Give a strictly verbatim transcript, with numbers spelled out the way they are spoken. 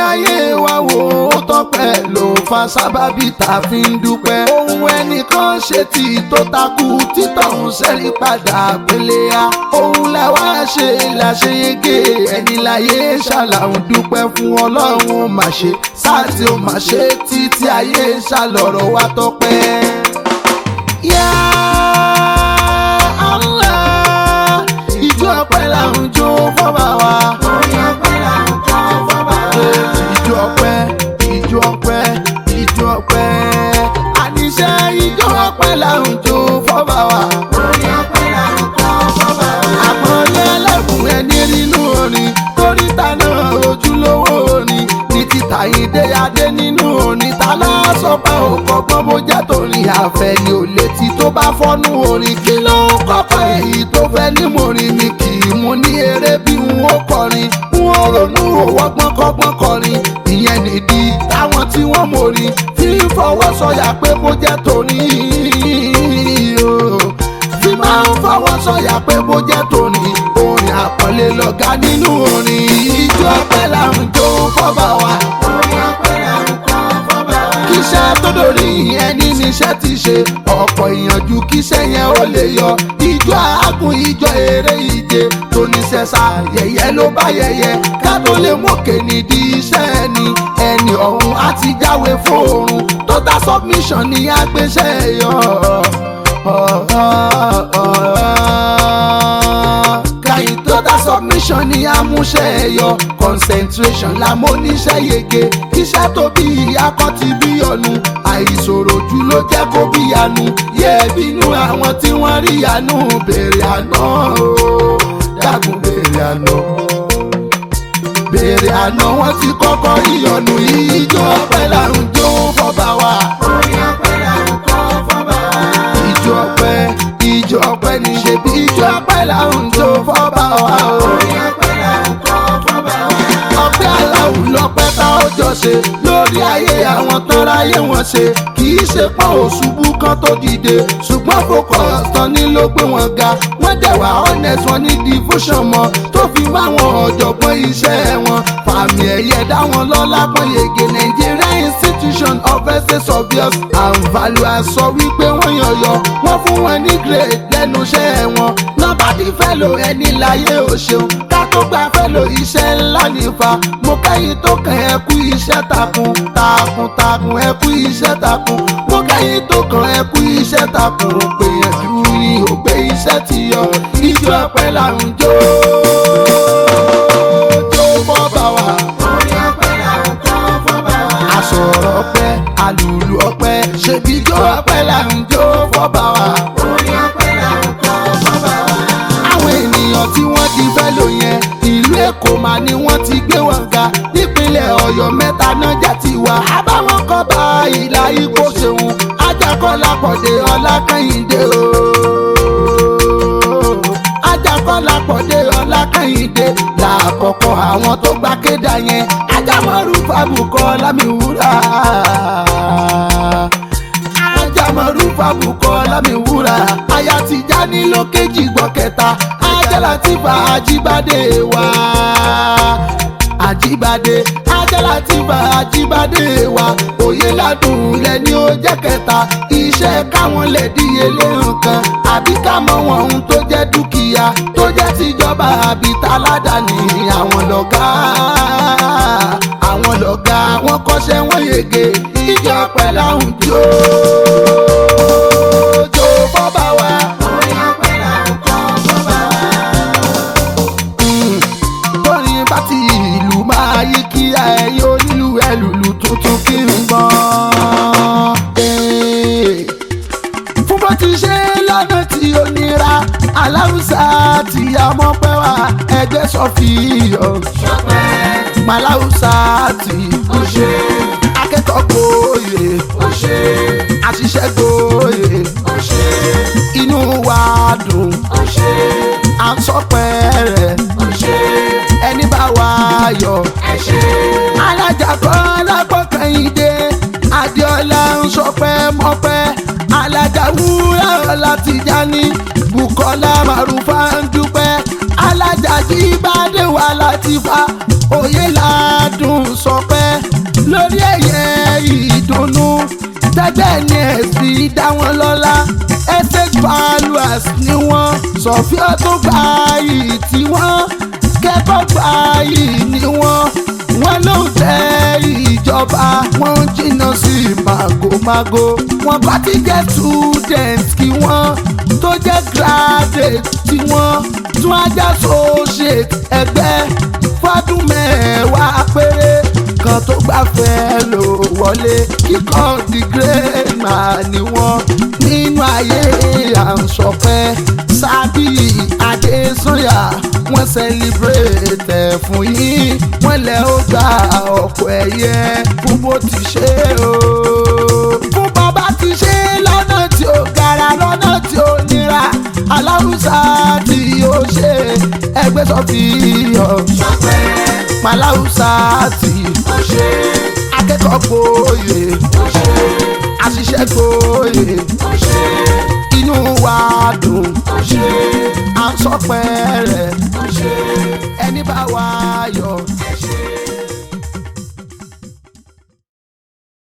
ayé wa wò ó tọ́pẹ́ ló fa sábàbí tá a fi ń dúpẹ́. ohun ẹnìkan ṣe tí tó takú títọ̀hún sẹ́rí padà pélé a. ohun làwa ṣe làṣeyege ẹni láyé ṣàlàhùn dúpẹ́ fún ọlọ́run mà ṣe sáà tí ó mà ṣe títí ayé ṣàlọ́rọ̀ wa tọ́pẹ́. yá Allah ìjọ ọpẹ́ làwùjọ fọba wa. orin ọpẹ́ làwùjọ fọba wa. ìjọ ọpẹ́ ìjọ ọpẹ́ ìjọ ọpẹ́ àníṣe ìjọ ọpẹ́ làwùjọ fọba wa. orin ọpẹ́ làwùjọ fọba wa. àpọ̀lẹ́ ẹlẹ́bùn ẹni nínú orin kórìtà náà ojúlówó orin ní títà ìdè adé nínú orin ta lásọpẹ́ òkọ̀gbọ́n bó jẹ́ torin àfẹ́ ni ò létí tó bá fọ́nú orin kí ló ń kọ́kọ́ èyí tó fẹ́ ní morin mi kì í mú ní eré bí n ó kọrin n ó ronú òwọ́gbọ́n kọ́gbọ́n kọrin ìyẹn nìdí táwọn tí wọ́n morin fi ń fọwọ́ sọ̀yà pé bó jẹ́ torin o fi máa ń fọwọ́ sọ̀yà pé bó jẹ́ torin orin àpọ́nlé lọ́gá nínú orin ìjọ ọpẹ́ làwùjọ fọ́ba wa. orin ọpẹ́ làwùjọ fọ́ba wa. kíṣẹ́ tó dòrí ẹni níṣẹ́ ti ṣe ọ̀pọ̀ ìyànjú kíṣẹ́ yẹn ó lè yọ ìjọ àágùn ìjọ eré ìje tó ní sẹ́sà yẹ̀yẹ́ ló bá yẹ̀yẹ́ ká tó lè mókè nídìí iṣẹ́ ẹni ẹni ọ̀hún á ti jáwé fóorun total submission ní agbésẹ́ yọ. kàyìn total submission ní amúṣẹ́ ẹ̀yọ concentration lámóníṣẹ́ yege iṣẹ́ tó bí akọ́ ti bí ọ̀nù àìṣòro jù ló jẹ́ kó bí àánú yẹ bínú àwọn tí wọ́n rí àánú béèrè àná o dákun béèrè àná béèrè àná wọ́n ti kọ́kọ́ rí ọ̀nù ìjọ ọpẹ́ làwùjọ fọ́ba wa. orin ọpẹ́ làwùjọ fọ́ba wa. ìjọ ọpẹ́ ìjọ ọpẹ́ ní ṣe bí ìjọ ọpẹ́ làwùjọ fọ́ba wa. orin ọpẹ́ làwùjọ fọ́ba wa. ọpẹ́ aláwù lọ́pẹ́ tá ó jọ ṣe lórí ayé àwọn tó ráyé wọn ṣe kì í ṣe pọ́n òṣùbù kan tó dìde ṣùgbọ́n focus tán ní ló gbé wọn ga wọ́n dẹ̀wà honest wọn ní devotion mọ́ tó fi wá wọn ọ̀jọ̀gbọ́n iṣẹ́ wọn fàmì ẹ̀yẹ dá wọn lọ́lá pọ́n yege Nigeria institution of essence obvious and value sọ wípé wọ́n yọ̀yọ̀ wọ́n fún wọn ní grade lẹ́nu iṣẹ́ wọn nobody fellow ẹni láyé ò ṣeun ká tó gba fellow iṣẹ́ ńlá nífa mo kẹ́yìn tó kàn ẹ́ kú iṣẹ́ takun takun takun ẹ kú iṣẹ́ takun mo kẹ́yìn tó kàn ẹ́ kú iṣẹ́ takun gbìyànjú ni ò gbé iṣẹ́ ti yọ ìjọ ọpẹ́ làwùjọ jó fọ́ba wa. orin ọpẹ́ làwùjọ fọ́ba wa. àsọ̀rọ̀ ọpẹ́ alùlù ọpẹ́ ṣebí jó ọpẹ́ làwùjọ fọ́ba wa. orin ọpẹ́ làwùjọ fọ́ba wa. àwọn ènìyàn tí wọ́n ti fẹ́ lò yẹn ìlú Èkó mà ni wọ́n ti gbé wọn ga nípínlẹ̀ Ọ̀yọ́ mẹ́ta náà já ti wá àbáwọn kọ́ bá ìlà Ìgbò ṣeun Ajákọ́lá Pọ̀dé Ọlákẹ́yìndé o Ajákọ́lá Pọ̀dé Ọlákẹ́yìndé làkọ́kọ́ àwọn tó gbá kéda yẹn Ajámọ̀rú Fábùkọ́ Lámìwúrà Ajámọ̀rú Fábùkọ́ Lámìwúrà aya Tìjání ló kejì gbọ́ kẹta Ajálatífà Ajíbádé wa Ajíbádé Ajálatífà Ajíbádé wa òye ládùn lẹ́ni ó jẹ́ kẹta iṣẹ́ káwọn lè díyelé nǹkan àbí ká mọ wọn ohun tó jẹ́ dúkìá tó jẹ́ tìjọba àbí taládàáni àwọn lọ́gá àwọn lọ́gá wọn kọ́ṣẹ́ wọn yege ìjọ ọpẹ́ làwùjọ jó fọ́ba wa. orin ọpẹ́ làwùjọ fọ́ba wa. torin bá ti ìlú máa yí kí ẹyẹ onílù ẹlùlù tuntun kí n gbọ́. fún bó ti ṣe lọ́nà tí ó nira aláwùsá tí a mọ̀ pẹ́ wá ẹgbẹ́ sọ́fìyọ̀ ṣọpẹ́ màláwùsá tí ó ṣe akẹ́kọ̀ọ́ gboyè ó ṣe àṣìṣe gboyè ó ṣe inú wa dùn ó ṣe à ń sọpẹ́ rẹ̀ ó ṣe ẹni bá wa yọ̀ ẹ ṣe alájà Kọ́lá Kẹ́hìndé Adéọlá ń sọpẹ́ mọ́pẹ́ alájà Wúràọlá Tìjání Bùkọ́lá Màrúfà ń dúpẹ́ alájà Jíbádé wà Látìfà òye ládùn sọpẹ́ tẹ́gbẹ́ ní ẹ̀sìn dá wọn lọ́lá estate valuers ni wọ́n sọ̀fíà tó gbà yìí tí wọ́n kẹ́kọ̀ọ́ gbà yìí ni wọ́n wọ́n ló ń tẹ ìjọba wọ́n ń jìnnà sí màgòmágó wọ́n bá ti jẹ́ student kí wọ́n tó jẹ́ graduate tí wọ́n tún ajá associate ẹgbẹ́ fọ́dún mẹ́wàá péré kan tó gbàfẹ́ ló wọlé kíkọ́ degree máa ní wọ́n nínú ayé à ń sọpẹ́ sábì Adésànyà wọ́n celebrate fún yín wọ́n lẹ́ ó gba ọ̀pọ̀ ẹ̀yẹ fún bó ti ṣe o fún bàbá ti ṣe lọ́nà tí ó gara lọ́nà tí ó nira aláwùsá tí ó ṣe ẹgbẹ́ sọ́fìyọ̀ ṣọpẹ́ màláwùsá tí ó ṣe akẹ́kọ̀ọ́ gboyè ó ṣe àṣìṣe gboyè ó ṣe inú wa dùn ó ṣe à ń sọpẹ́ rẹ̀